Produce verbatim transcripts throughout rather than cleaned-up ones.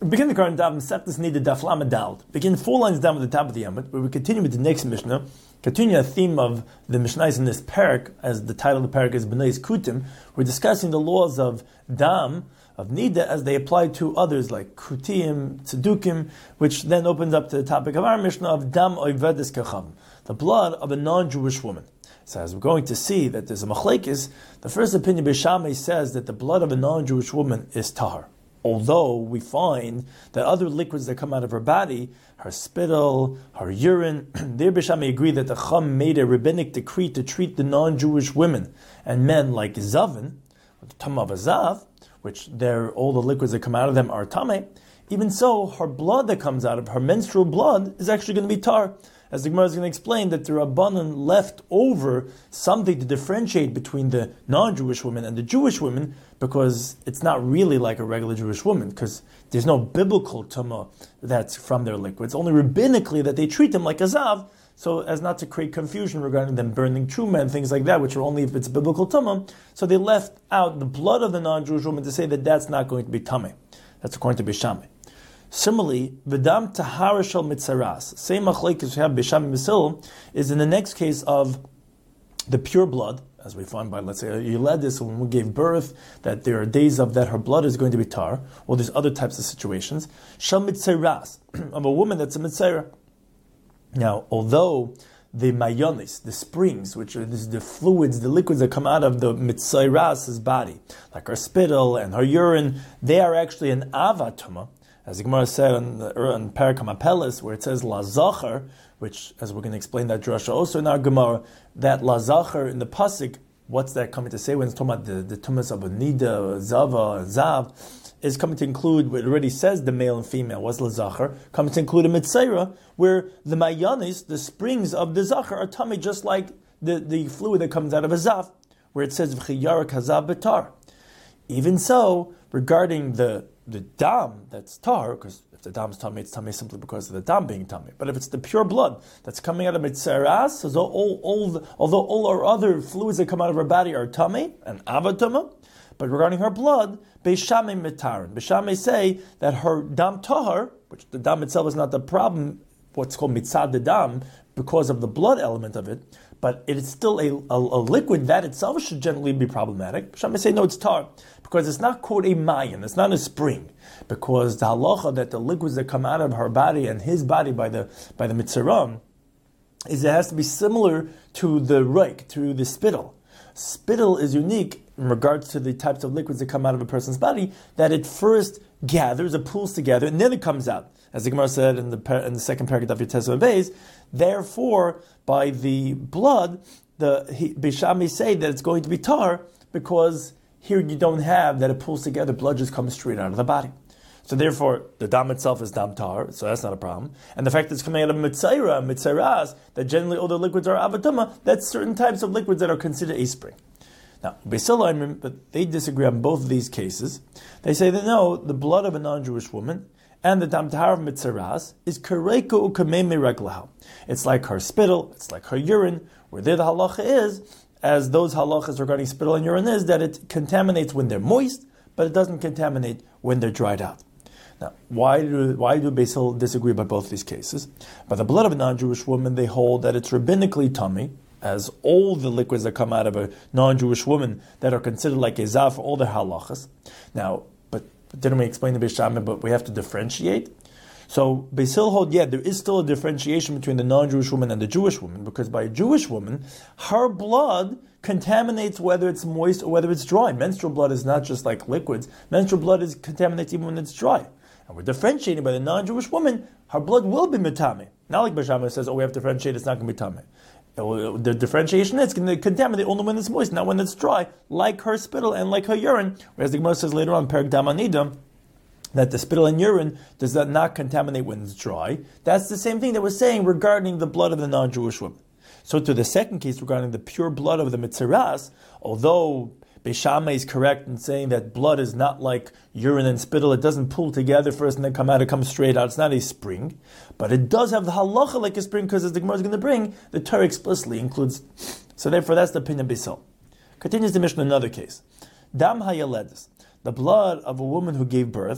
We begin the current daf Masechtas Nida Daf Lamed Daled. Begin four lines down with the top of the Yamut, where we continue with the next Mishnah, continue a theme of the Mishnahs in this parak, as the title of the parak is B'nais Kutim. We're discussing the laws of Dam, of Nida, as they apply to others like Kutim, Tzedukim, which then opens up to the topic of our Mishnah of Dam Oivedes Kachavim, the blood of a non-Jewish woman. So as we're going to see that there's a machlekes, the first opinion Beis Shammai says that the blood of a non-Jewish woman is tahar. Although we find that other liquids that come out of her body, her spittle, her urine, there Beis Shammai agree that the Chum made a rabbinic decree to treat the non-Jewish women and men like Zavin, the Tum of a Zav, which they're, all the liquids that come out of them are Tameh. Even so, her blood that comes out of her menstrual blood is actually going to be tar. As the Gemara is going to explain, that the Rabbanan left over something to differentiate between the non-Jewish women and the Jewish women, because it's not really like a regular Jewish woman, because there's no biblical tumah that's from their liquids, only rabbinically that they treat them like a zav, so as not to create confusion regarding them burning truma and things like that, which are only if it's biblical tumah. So they left out the blood of the non-Jewish woman to say that that's not going to be tameh. That's according to Beis Shammai. Similarly, V'dam tahara shel mitzaras, same machlekes we have Beis Shammai Basil, is in the next case of the pure blood, as we find by, let's say, a Yeledis, when we gave birth, that there are days of that her blood is going to be tar, or there's other types of situations. Shel mitzaras, of a woman that's a mitzera. Now, although the mayonis, the springs, which are the fluids, the liquids that come out of the mitzaras' body, like her spittle and her urine, they are actually an avatuma. As the Gemara said on, on Parak HaMapeles, where it says La Zachar, which, as we're going to explain that drasha also in our Gemara, that La Zachar in the Pasuk, what's that coming to say when it's talking about the, the tumas of a Nida, Zava, Zav, is coming to include, it already says the male and female, what's La Zachar, coming to include a Mitzayra, where the Mayanis, the springs of the Zachar, are tummy just like the, the fluid that comes out of a Zav, where it says V'chiyarak Hazav Betar. Even so, regarding the the dam that's tar, because if the dam's tummy, it's tummy simply because of the dam being tummy. But if it's the pure blood that's coming out of mitzaras, so all, all the, although all our other fluids that come out of her body are tummy and avatuma, but regarding her blood, Beis Shammai mitarin. Beis Shammai say that her dam tahar, which the dam itself is not the problem, what's called mitzad the dam, because of the blood element of it, but it is still a, a, a liquid that itself should generally be problematic. Beis Shammai say no, it's tar, because it's not called a mayan, it's not a spring, because the halacha that the liquids that come out of her body and his body by the by the mitzaram is it has to be similar to the reik, to the spittle. Spittle is unique in regards to the types of liquids that come out of a person's body, that it first gathers, it pulls together, and then it comes out. As the Gemara said in the in the second paragraph of Yotzesu Beis, therefore, by the blood, the Beis Shammai say that it's going to be tar, because here you don't have that it pulls together, blood just comes straight out of the body. So therefore, the dam itself is dam tar, so that's not a problem. And the fact that it's coming out of mitzaira, mitzaras, that generally all the liquids are avatuma, that's certain types of liquids that are considered a spring. Now, Beis Hillel, but they disagree on both of these cases. They say that no, the blood of a non-Jewish woman and the dam tahar of mitzaras is kareku ukamei mireglaha. It's like her spittle, it's like her urine, where there the halacha is, as those halachas regarding spittle and urine is, that it contaminates when they're moist, but it doesn't contaminate when they're dried out. Now, why do why do Beis Hillel disagree about both these cases? By the blood of a non-Jewish woman, they hold that it's rabbinically tummy, as all the liquids that come out of a non-Jewish woman that are considered like a zav for all their halachas. Now, but, but didn't we explain the Beis Shammai, but we have to differentiate? So Beis Hillel hold, yeah, there is still a differentiation between the non-Jewish woman and the Jewish woman, because by a Jewish woman, her blood contaminates whether it's moist or whether it's dry. Menstrual blood is not just like liquids. Menstrual blood is contaminates even when it's dry. And we're differentiating by the non-Jewish woman, her blood will be mitame. Not like Beis Shammai says, oh, we have to differentiate, it's not going to be tame. The differentiation is going to contaminate only when it's moist, not when it's dry, like her spittle and like her urine. Whereas the Gemara says later on, Perek Dam Anida, that the spittle and urine does that not contaminate when it's dry. That's the same thing that we're saying regarding the blood of the non-Jewish woman. So to the second case regarding the pure blood of the mitzaras, although Beis Shammai is correct in saying that blood is not like urine and spittle, it doesn't pull together first and then come out, it comes straight out, it's not a spring, but it does have the halacha like a spring, because as the Gemara is going to bring, the Torah explicitly includes, so therefore that's the opinion of Beis Hillel. Continues the Mishnah in another case. Dam hayeledis, the blood of a woman who gave birth,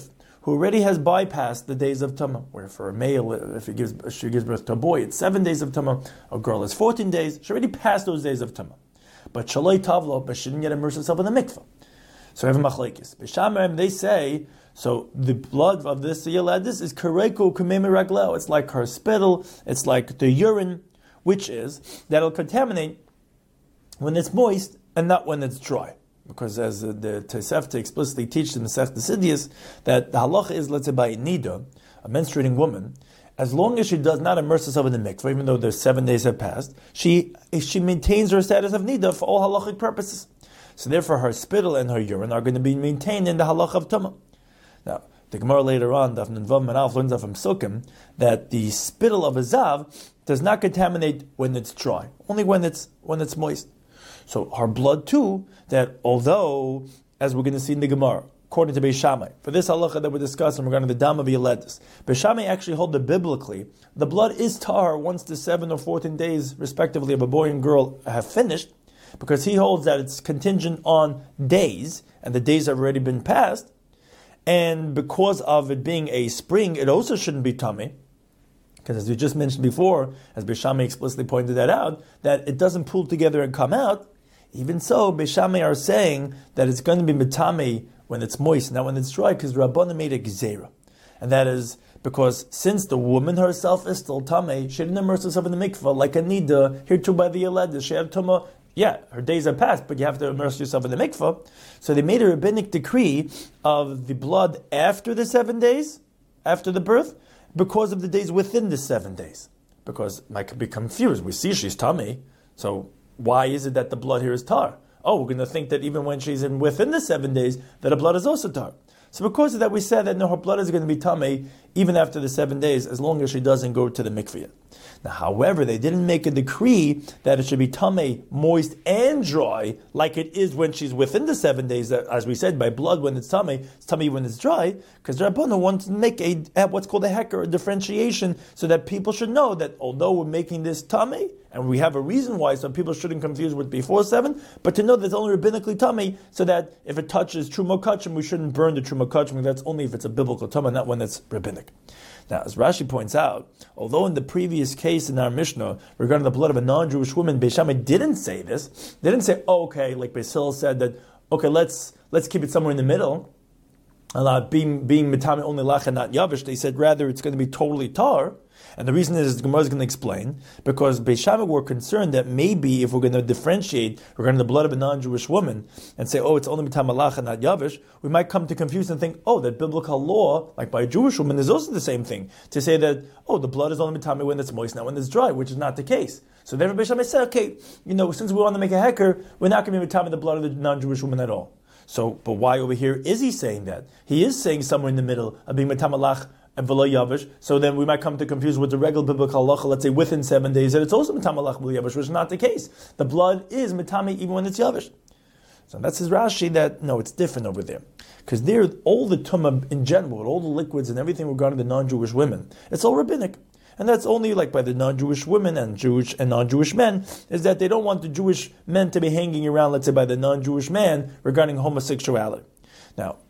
who already has bypassed the days of Tumah. Where for a male, if he gives, if she gives birth to a boy, it's seven days of Tumah. A girl is fourteen days. She already passed those days of Tumah. But Shaloi Tavlo, but she didn't yet immerse herself in the mikveh. So we have a machlekes. B'shamayim, they say, so the blood of this Yeladis is Kareko Kumeme Ragleo. It's like her spittle, it's like the urine, which is that it'll contaminate when it's moist and not when it's dry. Because as uh, the Tosefta explicitly teaches in the Masechta Sidius, that the halacha is, let's say, by a nida, a menstruating woman, as long as she does not immerse herself in the mikveh, even though there's seven days have passed, she she maintains her status of nida for all halachic purposes. So therefore, her spittle and her urine are going to be maintained in the halacha of Tumah. Now, the Gemara later on, Daf Nunvav Manaf learns from Sukkim that the spittle of a zav does not contaminate when it's dry, only when it's when it's moist. So her blood too, that although, as we're going to see in the Gemara, according to Beis Shammai, for this halacha that we're discussing regarding the dam of Yeledis, Beis Shammai actually hold that biblically, the blood is tahar once the seven or fourteen days, respectively, of a boy and girl have finished, because he holds that it's contingent on days, and the days have already been passed, and because of it being a spring, it also shouldn't be tummy, because as we just mentioned before, as Beis Shammai explicitly pointed that out, that it doesn't pool together and come out. Even so, Beis Shammai are saying that it's going to be mitame when it's moist, not when it's dry, because Rabbanan made a gezerah. And that is because since the woman herself is still tamei, she didn't immerse herself in the mikveh like a nida, here too by the Yeledis. She had tumah, yeah, her days have passed, but you have to immerse yourself in the mikveh. So they made a rabbinic decree of the blood after the seven days, after the birth, because of the days within the seven days. Because I could be confused. We see she's tamei, so why is it that the blood here is tar? Oh, we're going to think that even when she's in within the seven days, that her blood is also tar. So because of that, we said that no, her blood is going to be tamei even after the seven days, as long as she doesn't go to the mikveh. Now, however, they didn't make a decree that it should be tamei, moist and dry, like it is when she's within the seven days. That, as we said, by blood when it's tamei, it's tamei when it's dry, because the Rabbanan wants to make a what's called a heker, a differentiation, so that people should know that although we're making this tamei, and we have a reason why, so people shouldn't confuse with before seven, but to know that it's only rabbinically tamei, so that if it touches truma kachim, we shouldn't burn the truma kachim. That's only if it's a biblical tamei, not when it's rabbinic. Now, as Rashi points out, although in the previous case in our Mishnah regarding the blood of a non-Jewish woman, Beis Shammai didn't say this. They didn't say, oh, okay, like Beis Hillel said that, okay, let's let's keep it somewhere in the middle, uh, being being mitame only lach and not yavish. They said rather it's going to be totally tar. And the reason is, the Gemara is going to explain, because Beis Shammai were concerned that maybe if we're going to differentiate regarding the blood of a non-Jewish woman and say, oh, it's only mitam malach and not yavish, we might come to confuse and think, oh, that biblical law, like by a Jewish woman, is also the same thing. To say that, oh, the blood is only mitam when it's moist, not when it's dry, which is not the case. So therefore Beis Shammai said, okay, you know, since we want to make a heker, we're not going to be mitam the blood of the non-Jewish woman at all. So, but why over here is he saying that? He is saying somewhere in the middle of being mitam malach and v'lo yavish, so then we might come to confuse with the regular biblical halacha, let's say within seven days, that it's also mitam malach v'lo yavish, which is not the case. The blood is mitame even when it's yavish. So that's his Rashi that, no, it's different over there. Because there, all the tumah in general, all the liquids and everything regarding the non-Jewish women, it's all rabbinic. And that's only like by the non-Jewish women and Jewish and non-Jewish men, is that they don't want the Jewish men to be hanging around, let's say, by the non-Jewish man regarding homosexuality. Now,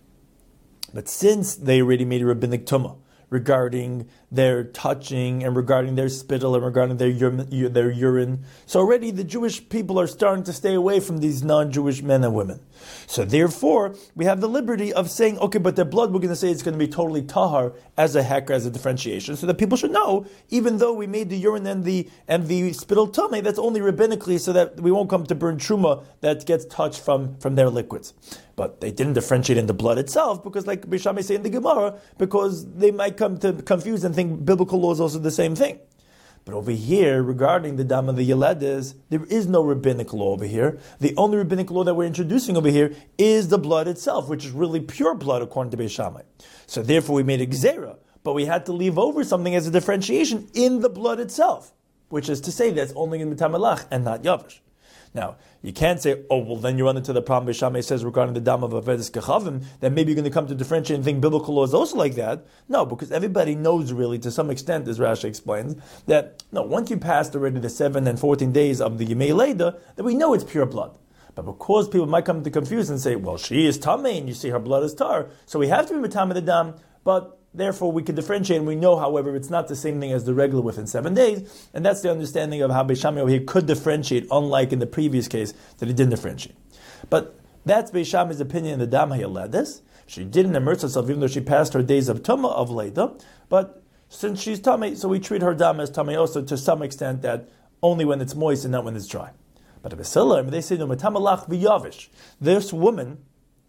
but since they already made a rabbinic tumah regarding their touching and regarding their spittle and regarding their ur- their urine, so already the Jewish people are starting to stay away from these non-Jewish men and women. So therefore, we have the liberty of saying, okay, but their blood, we're going to say it's going to be totally tahar as a heker, as a differentiation, so that people should know, even though we made the urine and the and the spittle tummy, that's only rabbinically, so that we won't come to burn truma that gets touched from, from their liquids. But they didn't differentiate in the blood itself, because like Beis Shammai say in the Gemara, because they might come to confuse and think biblical law is also the same thing. But over here, regarding the dam of the Yeledis, there is no rabbinic law over here. The only rabbinic law that we're introducing over here is the blood itself, which is really pure blood according to Beis Shammai. So therefore we made a gzera, but we had to leave over something as a differentiation in the blood itself, which is to say that it's only in mitam malach and not yavish. Now, you can't say, oh, well, then you run into the problem Beis Shammai says regarding the dam of Avedes Kechavim, that maybe you're going to come to differentiate and think biblical law is also like that. No, because everybody knows really, to some extent, as Rashi explains, that, no, once you passed already the seven and fourteen days of the Yemei Leda, that we know it's pure blood. But because people might come to confuse and say, well, she is tamei, and you see her blood is tar, so we have to be mitam the dam. but therefore we can differentiate, and we know, however, it's not the same thing as the regular within seven days, and that's the understanding of how Beis Shammai over here could differentiate, unlike in the previous case that he didn't differentiate. But that's Beis Shammai's opinion in the Dam HaYoledis. She didn't immerse herself, even though she passed her days of Tumah of Leda, but since she's Tamei, so we treat her Dam as Tamei also to some extent, that only when it's moist and not when it's dry. But if it's similar, they say, no, Matamalach v'yavish. This woman,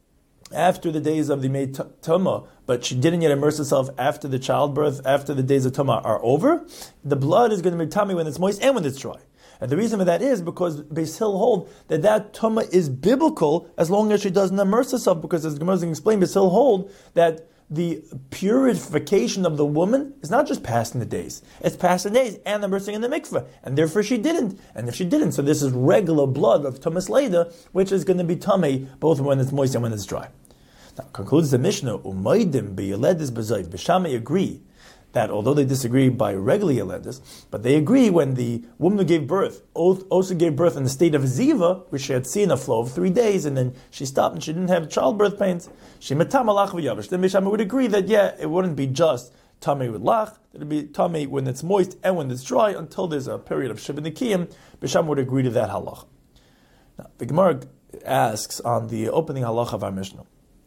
after the days of the maid Tumah, but she didn't yet immerse herself after the childbirth, after the days of Tumah are over, the blood is going to be Tamei when it's moist and when it's dry. And the reason for that is because Beis Hillel hold that that Tumah is biblical as long as she doesn't immerse herself, because as the Gemara is going to explain, Beis Hillel hold that the purification of the woman is not just passing the days, it's passing the days and immersing in the mikveh, and therefore she didn't. And if she didn't, so this is regular blood of Tumas Leda, which is going to be Tamei both when it's moist and when it's dry. Now, concludes the Mishnah, Umaydim beyeledis b'zayv. Beis Shammai agree that although they disagree by regular yeledis, but they agree when the woman who gave birth also gave birth in the state of ziva, which she had seen a flow of three days, and then she stopped and she didn't have childbirth pains, she metamalach v'yavish. Then Beis Shammai would agree that yeah, it wouldn't be just tamei with lach, it would be tamei when it's moist and when it's dry until there's a period of shiva nikiyim. Beis Shammai would agree to that halach. Now the Gemara asks on the opening halach of our Mishnah.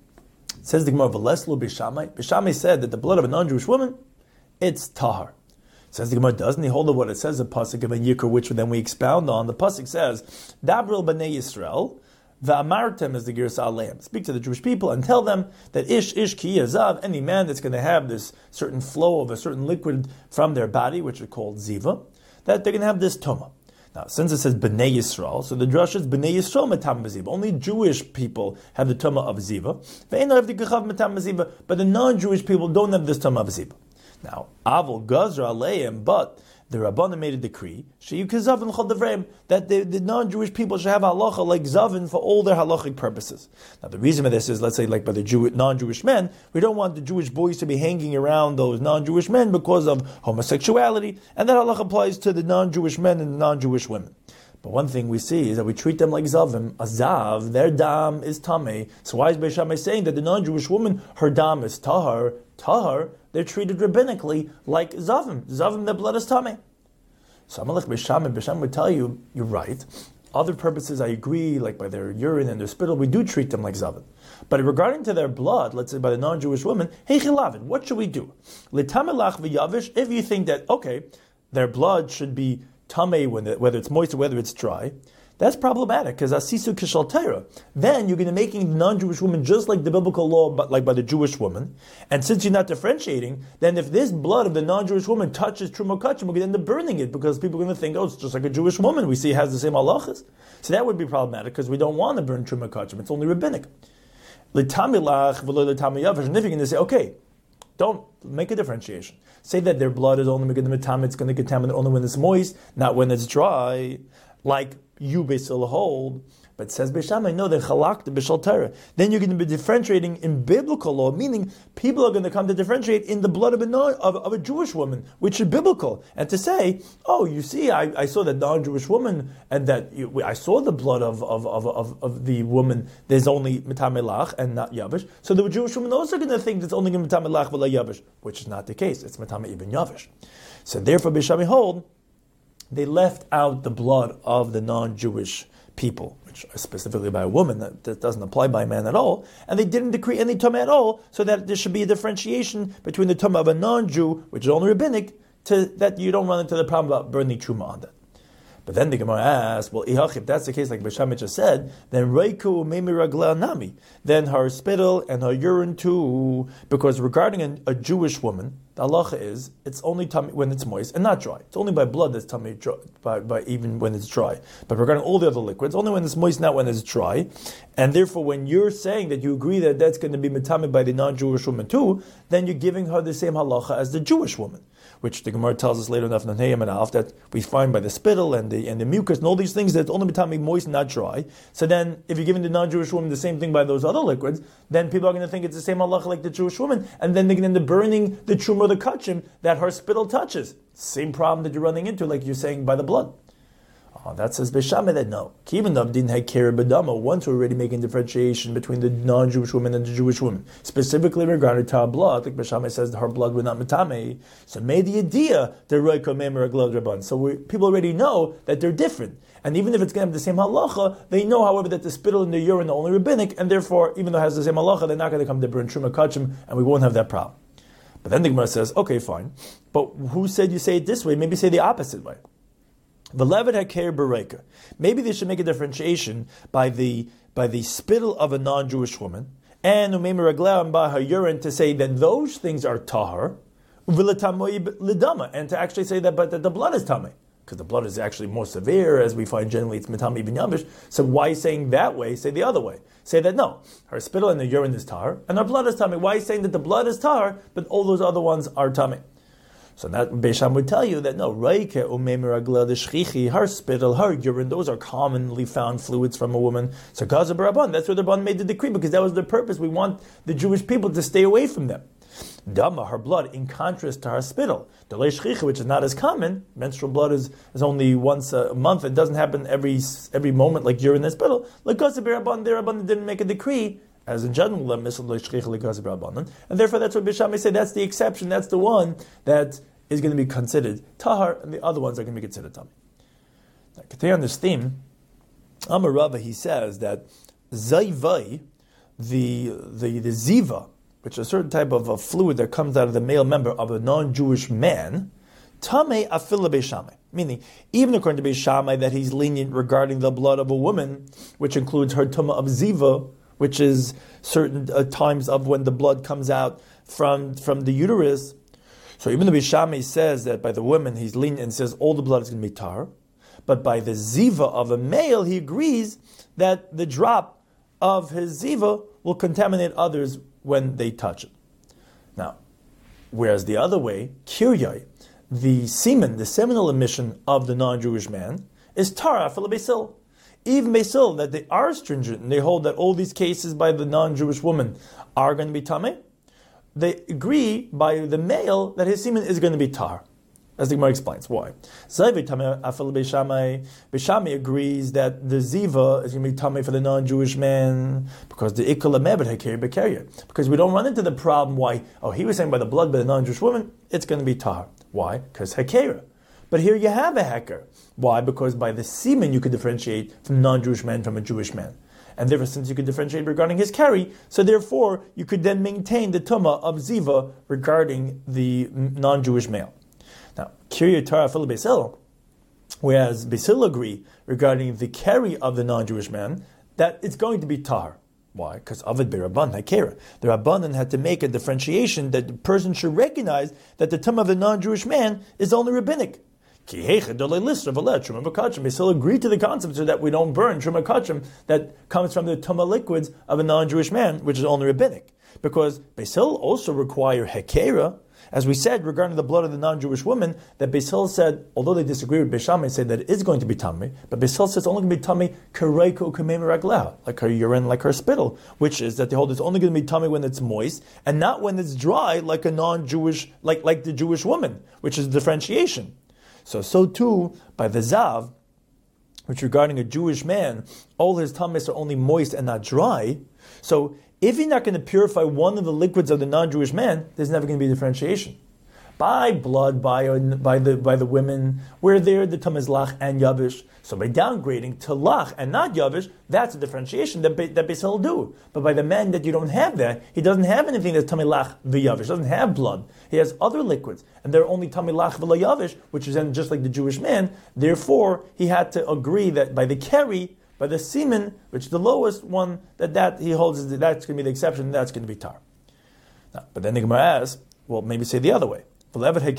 It says the Gemara, V'leslu Beis Shammai. Beis Shammai said that the blood of a non-Jewish woman, it's tahar. Says the Gemara, doesn't he hold of what it says, the pasuk of a Yikr, which then we expound on? The pasuk says, Dabril b'nei Yisrael, v'amartem is the Girsa Aleim. Speak to the Jewish people and tell them that ish ish ki yazav, any man that's going to have this certain flow of a certain liquid from their body, which is called ziva, that they're going to have this tumah. Now, since it says B'nai Yisrael, so the drush is B'nai Yisrael metam b'ziva. Only Jewish people have the tumah of ziva. Ve'eno have the gechav metam b'ziva, but the non-Jewish people don't have this tumah of ziva. Now, Avol Gazra Aleim, but the Rabbanan made a decree, Sheyukazavin Chol Devreim, that the, the non-Jewish people should have halacha like Zavin for all their halachic purposes. Now, the reason for this is, let's say, like by the Jew, non-Jewish men, we don't want the Jewish boys to be hanging around those non-Jewish men because of homosexuality, and that halacha applies to the non-Jewish men and the non-Jewish women. But one thing we see is that we treat them like Zavim. A Zav, their dam is Tamei. So why is Beis Shammai saying that the non-Jewish woman, her dam is Tahar? Tahar, they're treated rabbinically like Zavim. Zavim, their blood is Tamei. So Amalek Beis Shammai, Beis Shammai would tell you, you're right. Other purposes, I agree, like by their urine and their spittle, we do treat them like Zavim. But regarding to their blood, let's say by the non-Jewish woman, hey Chilavin, what should we do? L'tamelach v'yavish, if you think that, okay, their blood should be Tamei, whether it's moist or whether it's dry, that's problematic, because asisu kishal Torah. Then you're going to making the non-Jewish woman just like the biblical law, but like by the Jewish woman. And since you're not differentiating, then if this blood of the non-Jewish woman touches truma kachim, we're going to end up burning it, because people are going to think, oh, it's just like a Jewish woman. We see it has the same halachas. So that would be problematic, because we don't want to burn truma kachim. It's only rabbinic. L'tamilach v'lo l'tamiyavish. And if you're going to say, okay, don't make a differentiation. Say that their blood is only going to contaminate, it's going to contaminate only when it's moist, not when it's dry, like you Beis Hillel hold. But says Beis Shammai, no, they're chalak the b'shal Torah. Then you're going to be differentiating in biblical law, meaning people are going to come to differentiate in the blood of a, non, of, of a Jewish woman, which is biblical. And to say, oh, you see, I, I saw that non-Jewish woman, and that you, I saw the blood of, of, of, of, of the woman, there's only metamelach and not yavish. So the Jewish woman also going to think there's only metamelach v'la yavish, which is not the case. It's metame even yavish. So therefore, Beis Shammai hold, they left out the blood of the non-Jewish people, which is specifically by a woman, that, that doesn't apply by a man at all, and they didn't decree any tumah at all, so that there should be a differentiation between the tumah of a non-Jew, which is only rabbinic, to that you don't run into the problem about burning truma on that. But then the Gemara asks, well, if that's the case, like Beis Shammai just said, then reiku meimi ragla nami, then her spittle and her urine too, because regarding a, a Jewish woman, the halacha is it's only tummy when it's moist and not dry. It's only by blood that's tummy dry, by, by even when it's dry. But regarding all the other liquids, only when it's moist, not when it's dry. And therefore, when you're saying that you agree that that's going to be metame by the non-Jewish woman too, then you're giving her the same halacha as the Jewish woman, which the Gemara tells us later enough in Nehemiah and Alf that we find by the spittle and the and the mucus and all these things that it's only metame moist, not dry. So then, if you're giving the non-Jewish woman the same thing by those other liquids, then people are going to think it's the same halacha like the Jewish woman, and then they're going to end up burning the truma or the kachim that her spittle touches. Same problem that you're running into, like you're saying by the blood. Oh, that says Beishamai that no. Even though didn't have care bedama, once we're already making differentiation between the non-Jewish woman and the Jewish woman, specifically regarding to her blood, like Beishamai says her blood would not metame. So made the idea the roiko memer aglad rabban. So we, people already know that they're different, and even if it's going to have the same halacha, they know, however, that the spittle and the urine are only rabbinic, and therefore, even though it has the same halacha, they're not going to come to burn truma kachim, and we won't have that problem. But then the Gemara says, okay, fine, but who said you say it this way? Maybe say the opposite way. Maybe they should make a differentiation by the by the spittle of a non-Jewish woman and and by her urine to say that those things are tahar, and to actually say that but that the blood is tamei, because the blood is actually more severe, as we find generally it's mitami bin yavish. So why saying that way? Say the other way. Say that no, her spittle and the urine is tahar, and her blood is tamei. Why saying that the blood is tahar, but all those other ones are tamei? So that Beisham would tell you that no, Reike umemiragla the shchichi, her spittle, her urine, those are commonly found fluids from a woman. So Gaza Barabban, that's where the Rabban made the decree, because that was the purpose. We want the Jewish people to stay away from them. Dama, her blood, in contrast to her spittle, the shchichi, which is not as common. Menstrual blood is, is only once a month. It doesn't happen every every moment like urine and spittle. Like Gaza Barabban, their Rabban didn't make a decree. As in general, and therefore that's what Beishamai say. That's the exception. That's the one that is going to be considered tahar, and the other ones are going to be considered tamei. Now, continue on this theme. Amar Rava, he says that zayvai, the the the ziva, which is a certain type of a fluid that comes out of the male member of a non-Jewish man, tamei afila Beishamai. Meaning, even according to Beishamai, that he's lenient regarding the blood of a woman, which includes her tumah of ziva, which is certain uh, times of when the blood comes out from, from the uterus. So even the Beishamai says that by the woman he's lenient and says all the blood is going to be tar, but by the ziva of a male he agrees that the drop of his ziva will contaminate others when they touch it. Now, whereas the other way, kiryai, the semen, the seminal emission of the non-Jewish man, is tar afil beisil. Even Beisil, that they are stringent, and they hold that all these cases by the non-Jewish woman are going to be tamei, they agree by the male that his semen is going to be tar. As the Gemara explains. Why? Beishamai agrees that the ziva is going to be tamei for the non-Jewish man, because the ikala mebet hakir bekarya. Because we don't run into the problem why, oh, he was saying by the blood by the non-Jewish woman, it's going to be tar. Why? Because hakira. But here you have a hacker. Why? Because by the semen you could differentiate from a non-Jewish man from a Jewish man. And therefore, since you could differentiate regarding his carry, so therefore you could then maintain the tumah of ziva regarding the non-Jewish male. Now, Kiryat Torah Fil Beisil, whereas Beisil agree regarding the carry of the non-Jewish man, that it's going to be tar. Why? Because Avid Berabban Hakera. The Rabbanan had to make a differentiation that the person should recognize that the tumah of the non-Jewish man is only rabbinic. They still agree to the concept so that we don't burn truma kachim that comes from the tumah liquids of a non-Jewish man, which is only rabbinic. Because Beisil also require hekera, as we said regarding the blood of the non-Jewish woman, that Beisil said, although they disagree with Beishamai, said that it is going to be tamei, but Beisil says it's only going to be tamei kareiko kamei meragleha, like her urine, like her spittle, which is that they hold it's only going to be tamei when it's moist, and not when it's dry, like a non-Jewish, like, like the Jewish woman, which is differentiation. So, so too, by the Zav, which regarding a Jewish man, all his tamis are only moist and not dry. So, if you're not going to purify one of the liquids of the non-Jewish man, there's never going to be differentiation. By blood, by by the by the women, where there the tum is lach and yavish. So by downgrading to lach and not yavish, that's a differentiation that that Beisil do. But by the man that you don't have that, he doesn't have anything that's tummy lach v'yavish. Doesn't have blood. He has other liquids, and they're only tummy lach v'yavish, which is then just like the Jewish man. Therefore, he had to agree that by the carry, by the semen, which is the lowest one, that that he holds is that that's going to be the exception. And that's going to be tar. Now, but then the Gemara asks, well, maybe say the other way. Maybe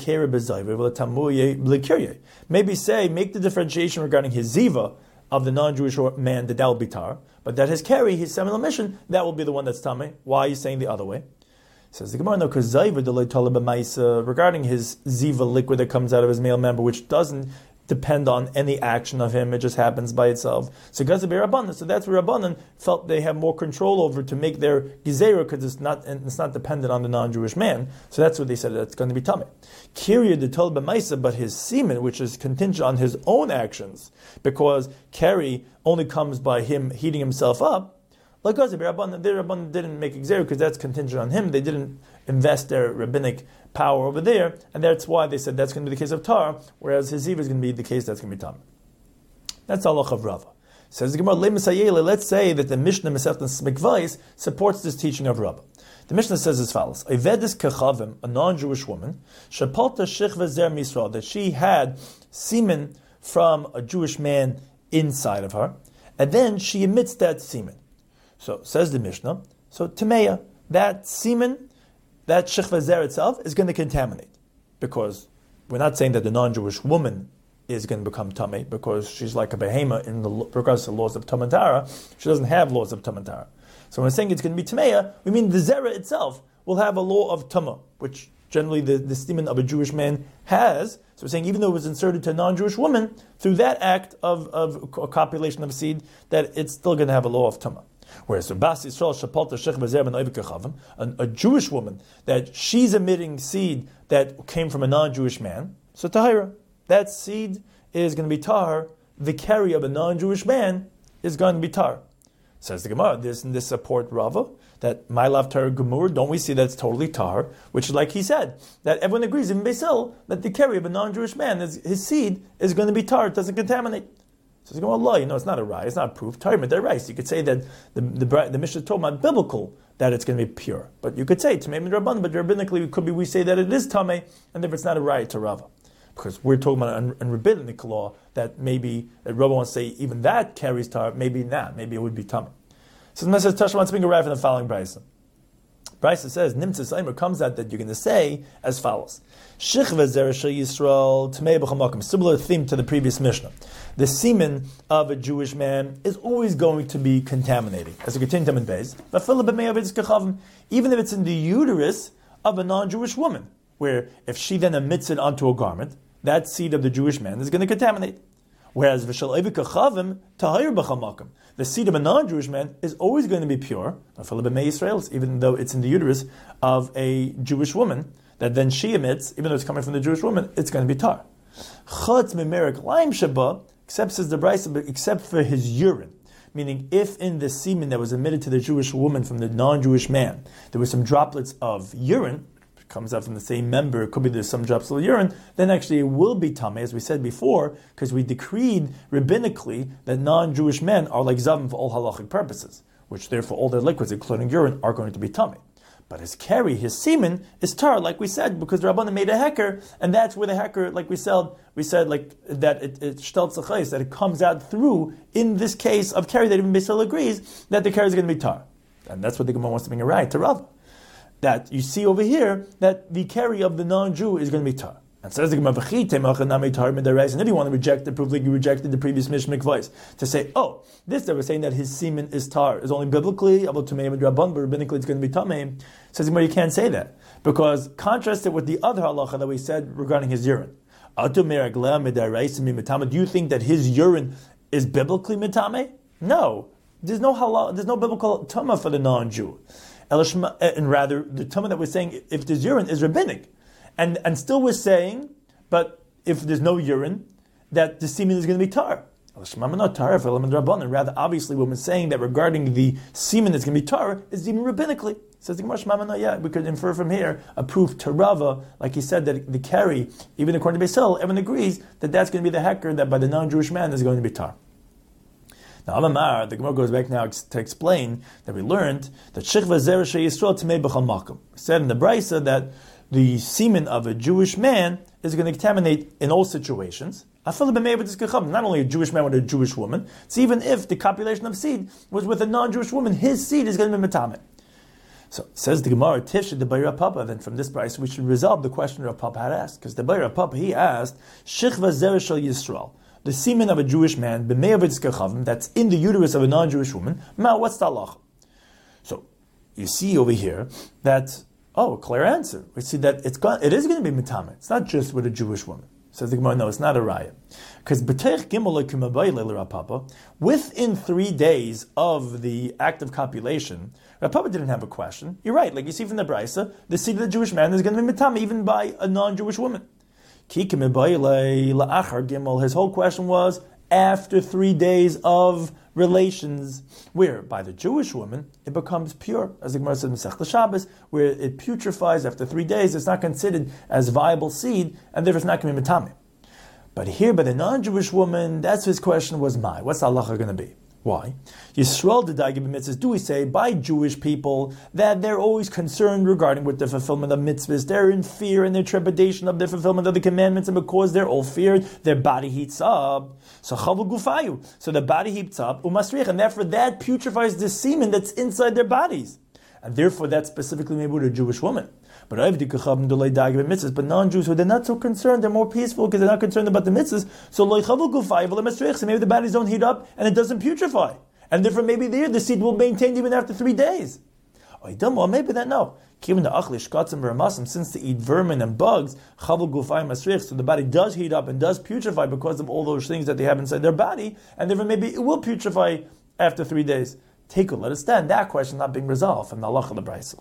say, make the differentiation regarding his ziva of the non-Jewish man, that that will be tar, but that his carry, his seminal mission, that will be the one that's tamei. Why are you saying the other way? Says the Gemara, no, because regarding his ziva liquid that comes out of his male member, which doesn't depend on any action of him, it just happens by itself. So Gaza Rabbanan, so that's where Rabbanan felt they have more control over to make their Gezerah, because it's not it's not dependent on the non-Jewish man. So that's what they said, that's going to be Tameh. Kiryah the Tol B'Maisa, but his semen, which is contingent on his own actions, because Keri only comes by him heating himself up, like Gaza Rabbanan, the Rabbanan didn't make Gezerah because that's contingent on him. They didn't invest their rabbinic power over there, and that's why they said that's going to be the case of Tar, whereas his Ziva is going to be the case that's going to be Tam. That's Allah of Rava. Says the Gemara, let's say that the Mishnah Masechtas Mikvais supports this teaching of Rava. The Mishnah says as follows: Ivedis Kachavim, a non-Jewish woman, Shapalta Shichva Zer Misrael, that she had semen from a Jewish man inside of her, and then she emits that semen. So says the Mishnah, so Tameya, that semen, that Shechva Zer itself is going to contaminate, because we're not saying that the non-Jewish woman is going to become Tameh, because she's like a behemoth in the regards to the laws of Tamantara. She doesn't have laws of Tamantara. So when we're saying it's going to be Tameya, we mean the Zera itself will have a law of Tamah, which generally the, the semen of a Jewish man has. So we're saying even though it was inserted to a non-Jewish woman, through that act of, of a copulation of seed, that it's still going to have a law of Tamah. Whereas a, a Jewish woman, that she's emitting seed that came from a non-Jewish man, so Tahira, that seed is going to be tar. The carry of a non-Jewish man is going to be tar. Says the Gemara, doesn't this support Rava? That my love tar gemur, don't we see that's totally tar? Which, like he said, that everyone agrees in Beisil that the carry of a non-Jewish man, is, his seed is going to be tar, it doesn't contaminate. So it's Allah, you know, it's not a rai, it's not proof. Tar they're right. So you could say that the the, the Mishnah is talking about biblical, that it's going to be pure. But you could say Tamei Min Rabban, but rabbinically it could be we say that it is Tamei, and if it's not a rai, it's a Rava. Because we're talking about an, an rabbinic law that maybe that Rava wants to say even that carries tar, maybe not, maybe it would be Tamei. So the Message Tasha wants to bring a rai from the following brisa. Brisa says, Nimtzis Eimer comes out that you're going to say as follows. Shichva Zerah Yisrael Tamei B'chamakim. Similar theme to the previous Mishnah. The semen of a Jewish man is always going to be contaminating. As we continue in Beis, even if it's in the uterus of a non-Jewish woman, where if she then emits it onto a garment, that seed of the Jewish man is going to contaminate. Whereas the seed of a non-Jewish man is always going to be pure, even though it's in the uterus of a Jewish woman, that then she emits, even though it's coming from the Jewish woman, it's going to be tar. Except, says the Brisa, except for his urine. Meaning, if in the semen that was emitted to the Jewish woman from the non-Jewish man, there were some droplets of urine, comes out from the same member, it could be there's some drops of urine, then actually it will be tamei, as we said before, because we decreed rabbinically that non-Jewish men are like zavim for all halachic purposes, which therefore all their liquids, including urine, are going to be tamei. But his carry, his semen, is tar, like we said, because the Rabbanan made a hecker, and that's where the hecker, like we said, we said like that it it that it comes out through, in this case of carry, that even Beisil agrees that the carry is going to be tar. And that's what the Gemara wants to bring a right to Rav. That you see over here, that the carry of the non-Jew is going to be tar. And says the Gemara, and if you want to reject the proof like you rejected the previous Mishnah voice, to say, oh, this that we're saying that his semen is tar is only biblically, about Tamei and Rabban, but rabbinically it's going to be Tamei. Says the Gemara, you can't say that. Because contrast it with the other halacha that we said regarding his urine. Do you think that his urine is biblically mitame? No. There's no halal, there's no biblical tumah for the non-Jew. And rather, the tumah that we're saying, if there's urine, is rabbinic. And and still we're saying, but if there's no urine, that the semen is going to be tar. And rather, obviously, when we're saying that regarding the semen that's going to be tar, is even rabbinically. Says the Gemara, yeah, we could infer from here a proof to Rava, like he said, that the carry, even according to Beisil, everyone agrees that that's going to be the hecker that by the non-Jewish man is going to be tar. Now, Amar, the Gemara goes back now to explain that we learned that Shechva Zerah Yisrael Tamei B'chal Makom. We said in the Brisa that the semen of a Jewish man is going to contaminate in all situations. Not only a Jewish man with a Jewish woman, it's even if the copulation of seed was with a non-Jewish woman, his seed is going to be metamet. So says the Gemara, Tish the Bayra Papa. Then from this price we should resolve the question Rav Papa had asked, because the Bayra Papa he asked Shechva Zerah Shel Yisrael, the semen of a Jewish man, that's in the uterus of a non-Jewish woman. Ma, what's the halacha? So you see over here that oh, clear answer. We see that it's got, it is going to be mitame. It's not just with a Jewish woman. Says the Gemara, no, it's not a raya. Because within three days of the act of copulation, Rav Papa didn't have a question. You're right, like you see from the Brisa, the seed of the Jewish man is going to be mitame even by a non-Jewish woman. His whole question was after three days of relations, where by the Jewish woman it becomes pure, as the Gemara says in Masechta Shabbos, where it putrefies after three days. It's not considered as viable seed, and therefore it's not going to be mitame. But here, by the non-Jewish woman, that's his question was, my, what's the halacha going to be? Why? Yisrael D'Dagei B'mitzvahs, do we say by Jewish people that they're always concerned regarding with the fulfillment of mitzvahs? They're in fear and their trepidation of the fulfillment of the commandments, and because they're all feared, their body heats up. So chavu gufayu. So the body heats up, umasrich, and therefore that putrefies the semen that's inside their bodies. And therefore that's specifically maybe with a Jewish woman. But but non-Jews who they're not so concerned, they're more peaceful because they're not concerned about the mitzvahs. So so maybe the bodies don't heat up and it doesn't putrefy, and therefore maybe there the seed will maintain even after three days. Or maybe that no. Since they eat vermin and bugs, so the body does heat up and does putrefy because of all those things that they have inside their body, and therefore maybe it will putrefy after three days. Take a let us stand. That question not being resolved from the halacha of the Brisa.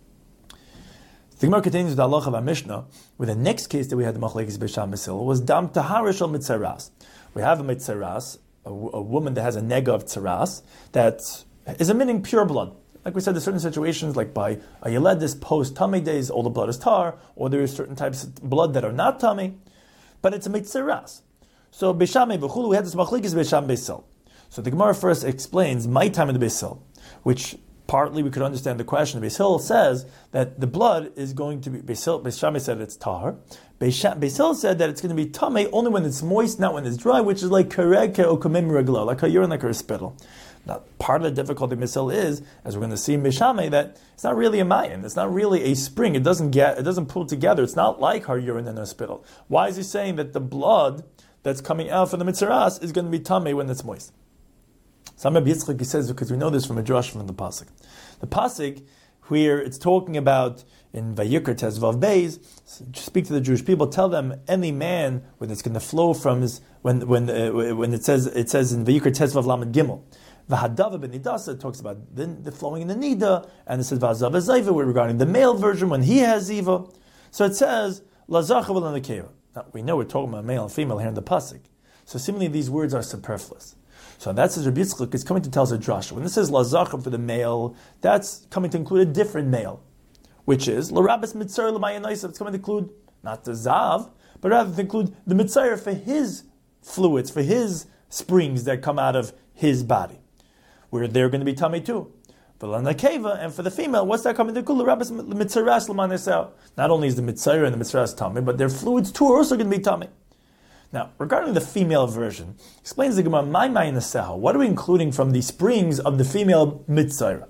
The Gemara continues with the halacha of our Mishnah, where the next case that we had the machlekes Beisham Basil was dam taharish al mitzaras. We have a mitzaras, a, a woman that has a nega of tzaras that is emitting pure blood. Like we said, there's certain situations, like by a yeledis post tummy days, all the blood is tar, or there are certain types of blood that are not tummy, but it's a mitzaras. So Beisham Bechulu, we had this machlekes Beisham Basil. So the Gemara first explains my time in the Basil, which partly we could understand the question. Beis Hillel says that the blood is going to be, Beis Shammai said it's tar. Beis Hillel said that it's going to be tamei only when it's moist, not when it's dry, which is like kareg or kamim reglo, like a urine, like a spittle. Now, part of the difficulty of Beis Hillel is, as we're going to see in Beis Shammai, that it's not really a mayan. It's not really a spring. It doesn't get, it doesn't pull together. It's not like her urine and her spittle. Why is he saying that the blood that's coming out from the mitzaras is going to be tamei when it's moist? Sameh Yitzchak, he says, because we know this from a drush from the pasuk. The pasuk, where it's talking about in Vayikra Tezvav Beis, speak to the Jewish people, tell them any man when it's going to flow from his when when uh, when it says it says in Vayikra Tezvav Lamed Gimel, V'hadava benidasa, it talks about the, the flowing in the nida, and it says V'hazav Zayva, regarding the male version when he has ziva. So it says Lazachav L'Nekeva. Now we know we're talking about male and female here in the pasuk. So seemingly these words are superfluous. So that says Rabbi Yitzchak is coming to tell us a drasha. When this says lazachim for the male, that's coming to include a different male, which is l'rabas mitzar l'mayanaisa. It's coming to include not the zav, but rather to include the mitzar for his fluids, for his springs that come out of his body, where they're going to be tummy too. And for the female, what's that coming to include? L'rabas mitzaras l'manasau. Not only is the mitzar and the mitzaras tummy, but their fluids too are also going to be tummy. Now, regarding the female version, explains the Gemara, my my naseha. What are we including from the springs of the female mitzayra?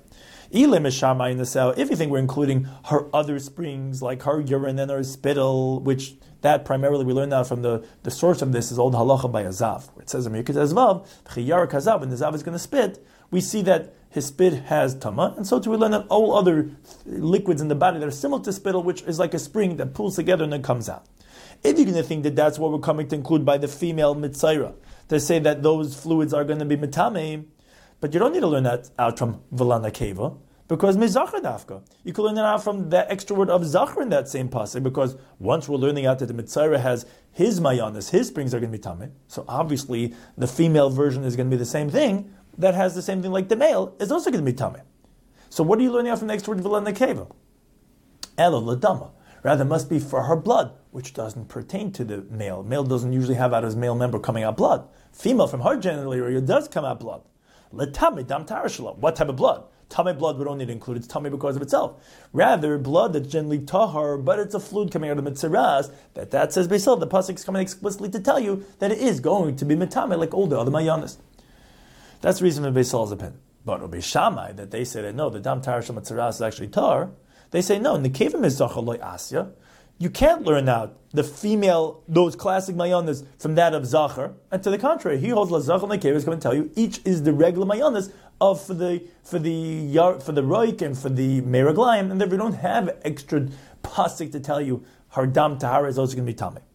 If you think we're including her other springs, like her urine and her spittle, which that primarily we learn now from the, the source of this is old halacha by Azav, where it says in Yikut Azvav, Chiyar Kazav, when the Zav is going to spit, we see that his spit has tama, and so too we learn that all other liquids in the body that are similar to spittle, which is like a spring that pulls together and then comes out. If you're going to think that that's what we're coming to include by the female mitzayra, to say that those fluids are going to be mitame, but you don't need to learn that out from V'lana Keva, because mizachar dafka. You can learn it out from that extra word of zachar in that same pasuk, because once we're learning out that the mitzayra has his mayanis, his springs are going to be tame, so obviously the female version is going to be the same thing, that has the same thing like the male, is also going to be tame. So what are you learning out from the extra word V'lana Keva? Elo ladama. Rather, must be for her blood, which doesn't pertain to the male. Male doesn't usually have out of his male member coming out blood. Female, from her genital area, does come out blood. Letame dam tarashla. What type of blood? Tame blood we don't need to include. It's tame because of itself. Rather, blood that's generally tahar, but it's a fluid coming out of the mitzaras, that that says Beis Hillel. The pasuk is coming explicitly to tell you that it is going to be mitame like all the other mayanis. That's the reason for Beis Hillel's opinion. But Rabbi Shammai, that they say that no, the dam tarashla mitzaras is actually tar. They say no, nekevim is zachar loy asya. You can't learn out the female, those classic mayanas from that of zachar. And to the contrary, he holds la zachar nekevim is going to tell you each is the regular mayanas of for the for the yar, for the roik and for the meraglayim, and then we don't have extra pasuk to tell you her dam tahara is also going to be tamei.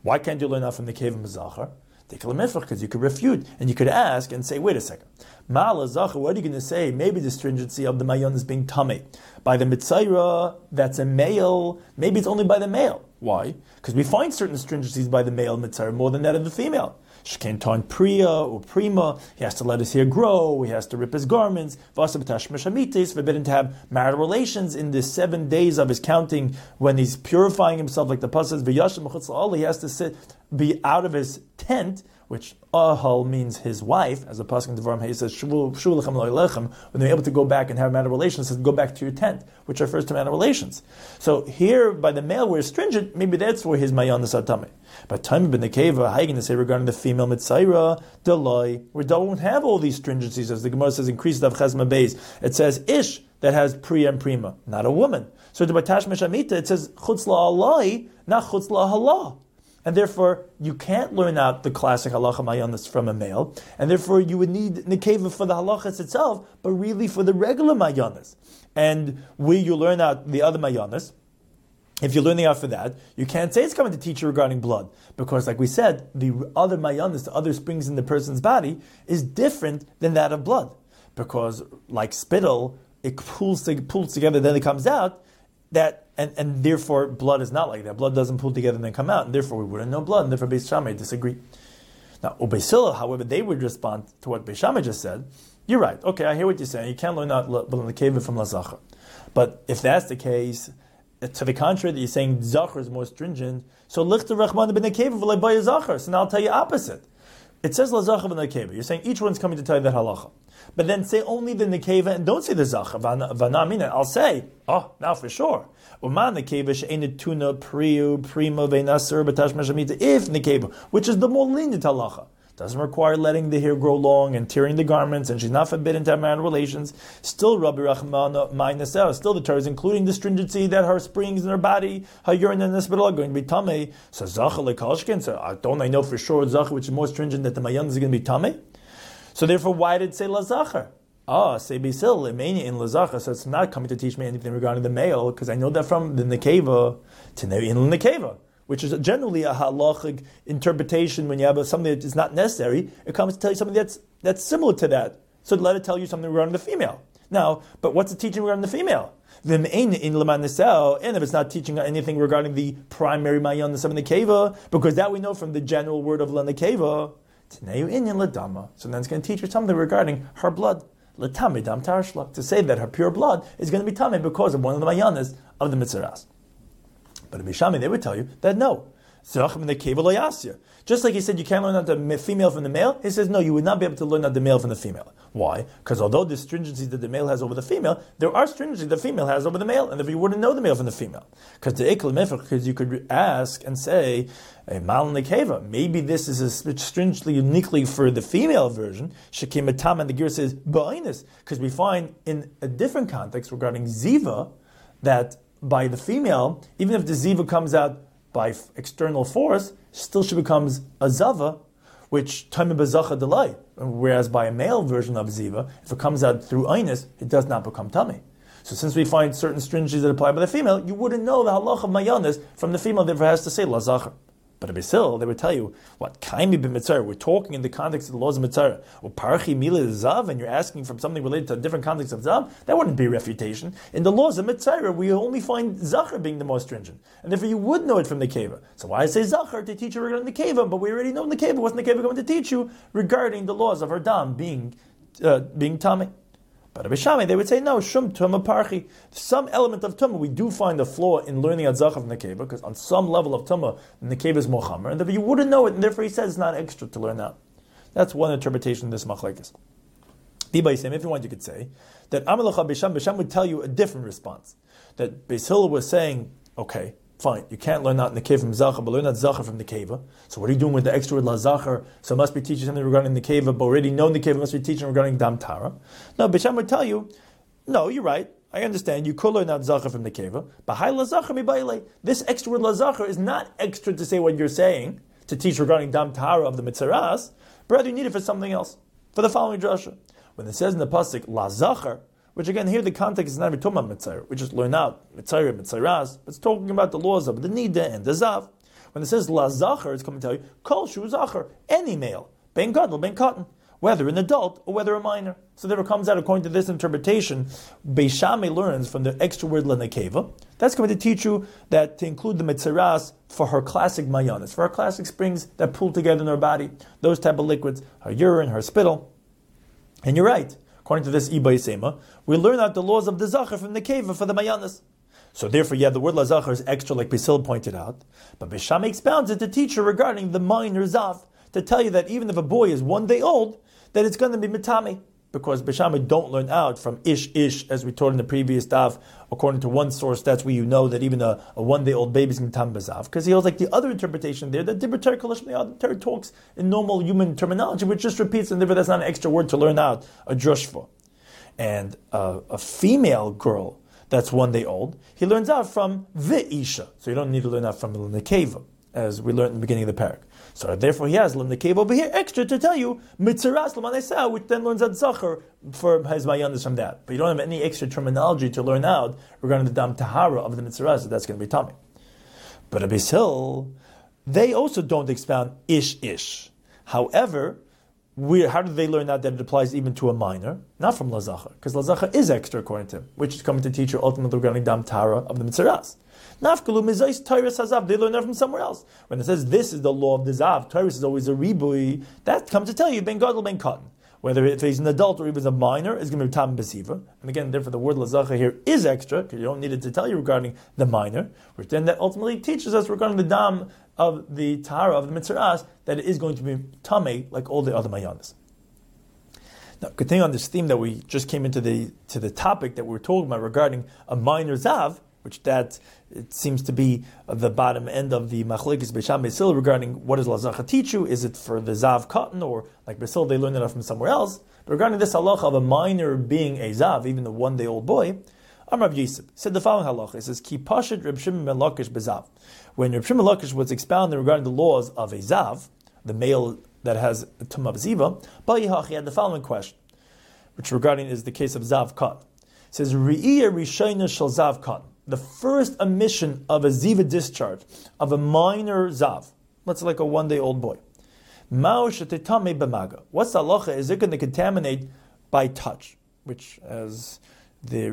Why can't you learn out from the cave of Zachar? Because you could refute and you could ask and say, wait a second, Ma'ala Zachar, what are you going to say? Maybe the stringency of the mayon is being tamei by the mitzayra, that's a male. Maybe it's only by the male. Why? Because we find certain stringencies by the male mitzayra more than that of the female. Sheken ton priya or prima, he has to let his hair grow, he has to rip his garments, forbidden to have marital relations in the seven days of his counting when he's purifying himself, like the pasuk says, he has to sit, be out of his tent, which ahal means his wife, as the pasuk in Devarim, he says, Shuvu lechem lo lechem, when they're able to go back and have marital relations, it says, go back to your tent, which refers to marital relations. So here, by the male, we're stringent, maybe that's where his mayon is atame. But time ben nekeva, how are you going to say regarding the female mitzayra, delay, we don't have all these stringencies, as the Gemara says, increased of chesma beis. It says ish that has priya and prima, not a woman. So the batash meshamita, it says chutz la'alai, not chutz la'halah. And therefore, you can't learn out the classic halacha mayonis from a male, and therefore you would need nekeva for the halachas itself, but really for the regular mayonis. And where you learn out the other mayonis, if you're learning out for that, you can't say it's coming to teach you regarding blood, because like we said, the other mayonis, the other springs in the person's body, is different than that of blood. Because like spittle, it pulls, pulls together, then it comes out, that and, and therefore blood is not like that. Blood doesn't pull together and then come out, and therefore we wouldn't know blood, and therefore Beis Shammai disagree. Now, Beis Hillel, however, they would respond to what Beis Shammai just said. You're right. Okay, I hear what you're saying. You can't learn out the cave from la zachar. But if that's the case, to the contrary, that you're saying zachar is more stringent, so lichter rachman ben nekeva v'lei bay zachar. So now I'll tell you opposite. It says la zachar ben nekeva. You're saying each one's coming to tell you that halacha. But then say only the nekeva and don't say the zachar. Vanamina. I'll say, oh, now for sure. Uman nekeva she'enit tuna priu prima ve'nasur b'tash meshamita. If nekeva, which is the more lenient halacha, doesn't require letting the hair grow long and tearing the garments, and she's not forbidden to have marital relations. Still, Rabbi Rachmana ma'inaser. Still, the Torah is including the stringency that her springs in her body, her urine and the spittle are going to be tamei. So zachar lekalshkin. So uh, don't I know for sure zachar, which is more stringent, that the mayan is going to be tamei? So therefore, why did it say la zachar? Ah, say Beis Hillel, in la zachar. So it's not coming to teach me anything regarding the male, because I know that from the nekeva to in nekeva, which is generally a halachic interpretation. When you have a, something that is not necessary, it comes to tell you something that's that's similar to that. So let it tell you something regarding the female. Now, but what's the teaching regarding the female? And if it's not teaching anything regarding the primary mayon the seven nekeva, because that we know from the general word of la nekeva. So then it's going to teach you something regarding her blood. To say that her pure blood is going to be tamei because of one of the mayanas of the mitzaras. But in Beis Shammai, they would tell you that no. Just like he said, you can't learn out the female from the male, he says, no, you would not be able to learn out the male from the female. Why? Because although the stringency that the male has over the female, there are stringency the female has over the male, and if you wouldn't know the male from the female. Because the because you could ask and say, mal nekeva, maybe this is a stringently uniquely for the female version. Shekim etam, and the gear says ba'inus, because we find in a different context regarding ziva that by the female, even if the ziva comes out by f- external force, still she becomes a zava, which tamei b'zacha delay. Whereas by a male version of ziva, if it comes out through einus, it does not become tamei. So since we find certain stringencies that apply by the female, you wouldn't know the halach of mayanis from the female, therefore has to say la zachar. But at Beis Hillel, they would tell you, what, kaimi b'mitzayra, we're talking in the context of the laws of mitzayra, or parchi mila zav, and you're asking from something related to a different context of zav, that wouldn't be refutation. In the laws of mitzayra, we only find zachar being the most stringent, and therefore you would know it from the keva. So why I say zachar to teach you regarding the keva, but we already know the keva, wasn't the keva going to teach you regarding the laws of her dam being, uh, being tamei? But Beis Shammai, they would say, no, shum tumah parchi. Some element of tumah, we do find a flaw in learning at zachar from the nekeva, because on some level of tumah, the nekeva is more chamer, and therefore you wouldn't know it, and therefore he says it's not extra to learn that. That's one interpretation of this machlekes. If you want, you could say that Amalacha Beis Shammai, Beis Shammai would tell you a different response. That Beis Hillel was saying, okay, fine, you can't learn out in the cave from zachar, but learn out zachar from the keva. So what are you doing with the extra word la zachar? So it must be teaching something regarding the keva, but already know the keva must be teaching regarding dam tara. No, Beis Shammai would tell you, no, you're right. I understand. You could learn out zachar from the keva, but hai la zachar mi baile. This extra word la zachar is not extra to say what you're saying to teach regarding dam tara of the mitzaras. But rather you need it for something else. For the following drasha, when it says in the pasuk la zachar, which again, here the context is not even talking about mitzayra. We just learn out mitzayra, mitzaras, but it's talking about the laws of the nida and the zav. When it says la zachar, it's coming to tell you kol shu zachar, any male, ben gadol, ben cotton, whether an adult or whether a minor. So there it comes out, according to this interpretation, Beis Shammai learns from the extra word lenekeva. That's going to teach you that to include the mitzaras for her classic mayanis, for her classic springs that pool together in her body, those type of liquids, her urine, her spittle. And you're right. According to this Ibay Sema, we learn out the laws of the zachar from the keva for the mayanis. So therefore, yeah, the word lazachar is extra, like Basil pointed out. But Beis Shammai expounds it to teach you regarding the minor zav, to tell you that even if a boy is one day old, that it's going to be mitame. Because Beis Shammai don't learn out from ish ish, as we taught in the previous daf. According to one source, that's where you know that even a, a one-day-old baby is mitame bezav. Because he holds like the other interpretation there, that Dibber Ter Kol Shmei Ter talks in normal human terminology, which just repeats, and that's not an extra word to learn out, a drush for. And uh, a female girl that's one day old, he learns out from the isha. So you don't need to learn out from the nekeva, as we learned in the beginning of the parak. So therefore he has lemnekeva over here extra to tell you mitzaras l'manesa, which then learns out zachar for his mayanis from that. But you don't have any extra terminology to learn out regarding the dam tahara of the mitzaras, so that's going to be tummy. But Abbas Hill, they also don't expound ish ish. However, we, how do they learn out that it applies even to a minor? Not from lazachar, because lazachar is extra according to him, which is coming to teach you ultimately regarding dam tahara of the mitzaras. Nafkalu mizais Tyrus hazav. They learn that from somewhere else. When it says this is the law of the zav, Tyrus is always a ribui. That comes to tell you ben gadol ben cotton. Whether if he's an adult or even a minor, is going to be tam besiva. And again, therefore, the word lazachar here is extra because you don't need it to tell you regarding the minor. Which then that ultimately teaches us regarding the dam of the tahara of the mitzaras that it is going to be tamei like all the other mayanas. Now, continuing on this theme that we just came into the to the topic that we were talking about regarding a minor zav, which that it seems to be the bottom end of the machlekes Beis Shammai Basil regarding what does lazachar teach you? Is it for the zav cotton, or like Basil they learned it from somewhere else? But regarding this halacha of a minor being a zav, even a one day old boy, Amar Rav Yisib said the following halacha. It says ki pashut Reb Shimon ben Lakish bezav. When Reb Shimon ben Lakish was expounding regarding the laws of a zav, the male that has a tumah of ziva, Bayihach, he had the following question, which regarding is the case of zav cotton. It says Re'iyah Rishayna shel zav cotton. The first emission of a ziva discharge of a minor zav, let's say like a one-day-old boy. Mao shetetame b'maga. What's the halacha? Is it going to contaminate by touch? Which, as the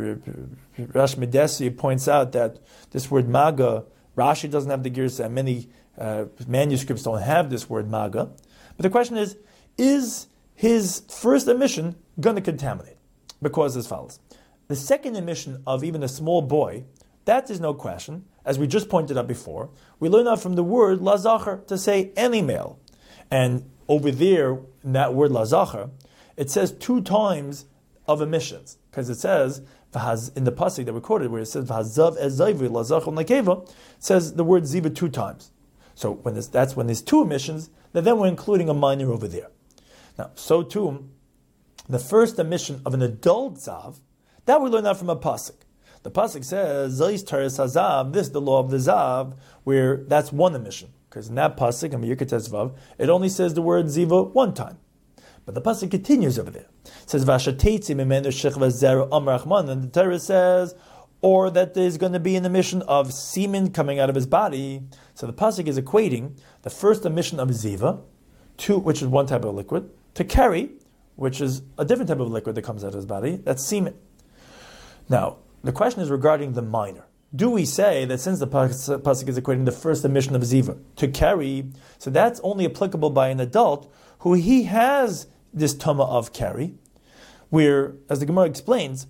Rash Medesi points out, that this word maga, Rashi doesn't have the girsa, and many uh, manuscripts don't have this word maga. But the question is, is his first emission going to contaminate? Because as follows. The second emission of even a small boy, that is no question. As we just pointed out before, we learn out from the word lazachar to say any male. And over there, in that word lazachar, it says two times of emissions. Because it says, in the pasuk that we quoted, where it says, V'hazav ezayvi lazachar nekeva, it says the word ziva two times. So when this, that's when there's two emissions, then we're including a minor over there. Now, so too, the first emission of an adult zav, that we learn out from a pasuk. The pasuk says, Zayis Taris Hazav, this is the law of the Zav, where that's one emission. Because in that pasuk, in Yirketez Vav, it only says the word Ziva one time. But the pasuk continues over there. It says, Vashatetzi Mimenu Shechva Zera Amar Achman, and the Torah says, or that there's going to be an emission of semen coming out of his body. So the pasuk is equating the first emission of Ziva, to, which is one type of liquid, to carry, which is a different type of liquid that comes out of his body, that's semen. Now, the question is regarding the minor. Do we say that since the pasuk is equating the first emission of ziva to carry, so that's only applicable by an adult who he has this tumah of carry, where, as the Gemara explains,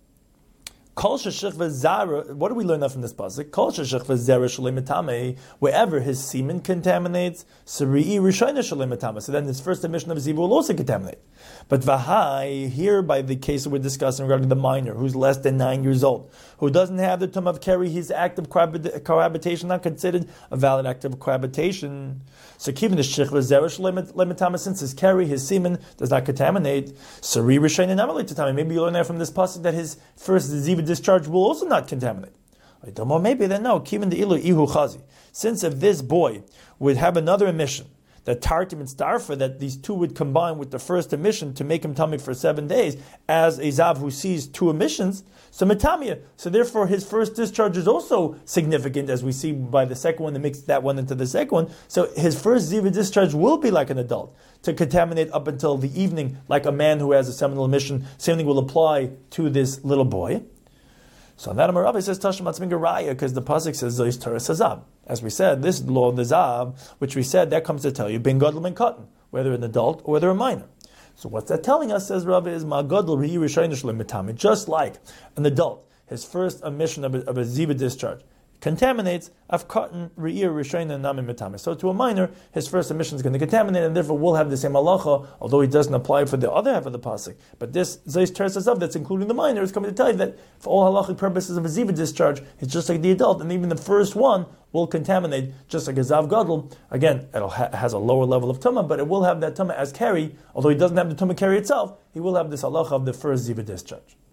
Kol sheshechva zara. What do we learn now from this pasuk? Kol sheshechva zara shalei metame. Wherever his semen contaminates, sari'i rishayna shalei metame. So then his first emission of ziva will also contaminate. But v'hai, here by the case that we're discussing regarding the minor who's less than nine years old, who doesn't have the tumah of carry, his act of cohabitation not considered a valid act of cohabitation. So keeping the shechva zara shalei metame, since his carry, his semen does not contaminate, sari'i rishayna namalei tatame. Maybe you learn that from this pasuk that his first ziva discharge will also not contaminate. Or maybe then no, even the ilu ihu chazi. Since if this boy would have another emission that Tartim and Starfa, that these two would combine with the first emission to make him tummy for seven days, as a Zav who sees two emissions, so Metamia. So therefore his first discharge is also significant, as we see by the second one that makes that one into the second one. So his first Ziva discharge will be like an adult, to contaminate up until the evening, like a man who has a seminal emission. Same thing will apply to this little boy. So on that Amarabi says Tashma Matzminga Raya, because the pasuk says Zois Torah Sazab. As we said, this law of the Zav, which we said, that comes to tell you Ben Gadol Ben Katan, whether an adult or whether a minor. So what's that telling us, says Rabbi, is Ma Gadol Re'i Rishayna Shalem Mitame. Just like an adult, his first emission of a, of a Ziva discharge contaminates Afkatan Re'ir Rishayna Nami Mitame. So to a minor, his first emission is going to contaminate, and therefore will have the same halacha, although he doesn't apply for the other half of the pasuk. But this Zeis Teres Azav, that's including the minor, is coming to tell you that for all halachic purposes of a Ziva discharge, it's just like the adult, and even the first one will contaminate, just like a Zav Gadol. Again, it ha- has a lower level of Tumah, but it will have that Tumah as carry, although he doesn't have the Tumah carry itself, he will have this halacha of the first Ziva discharge.